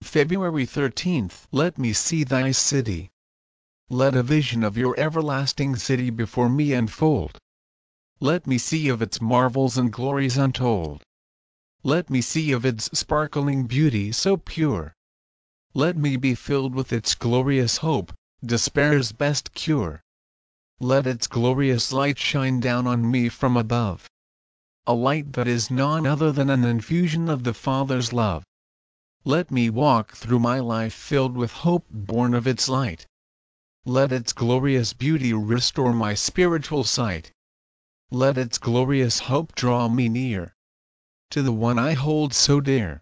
February 13th. Let me see thy city. Let a vision of your everlasting city before me unfold. Let me see of its marvels and glories untold. Let me see of its sparkling beauty so pure. Let me be filled with its glorious hope, despair's best cure. Let its glorious light shine down on me from above. A light that is none other than an infusion of the Father's love. Let me walk through my life filled with hope born of its light. Let its glorious beauty restore my spiritual sight. Let its glorious hope draw me near to the one I hold so dear.